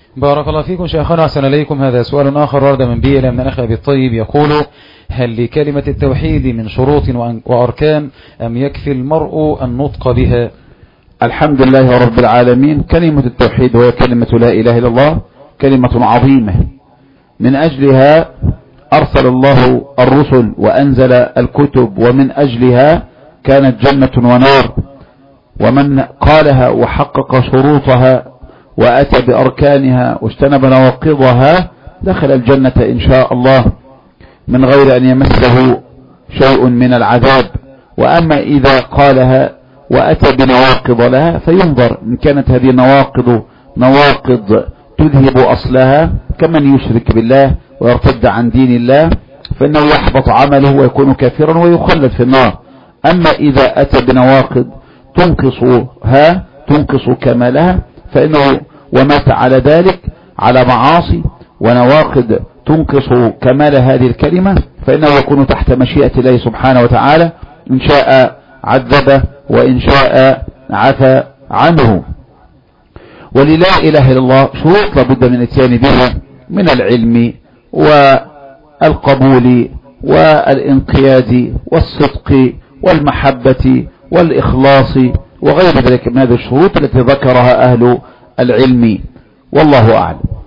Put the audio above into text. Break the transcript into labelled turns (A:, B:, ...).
A: بارك الله فيكم شيخنا، أحسن إليكم. هذا سؤال آخر ورد من بيئة من أخي أبي الطيب، يقول: هل لكلمة التوحيد من شروط وأركان أم يكفي المرء النطق بها؟
B: الحمد لله رب العالمين. كلمة التوحيد وهي كلمة لا إله إلا الله كلمة عظيمة، من أجلها أرسل الله الرسل وأنزل الكتب، ومن أجلها كانت جنة ونار. ومن قالها وحقق شروطها وأتى بأركانها واجتنب نواقضها دخل الجنة إن شاء الله من غير أن يمسه شيء من العذاب. وأما إذا قالها وأتى بنواقض لها فينظر إن كانت هذه نواقض تذهب أصلها، كمن يشرك بالله ويرتد عن دين الله فإنه يحبط عمله ويكون كافرا ويخلد في النار. أما إذا أتى بنواقض تنقص كمالها فإنه ومات على ذلك على معاصي ونواقض تنقص كمال هذه الكلمة، فإنه يكون تحت مشيئة الله سبحانه وتعالى، إن شاء عذبه وإن شاء عفى عنه. وللا إله إلا الله شروط لابد من الاتيان بها من العلم والقبول والانقياد والصدق والمحبة والإخلاص وغير ذلك من هذه الشروط التي ذكرها أهل العلم، والله أعلم.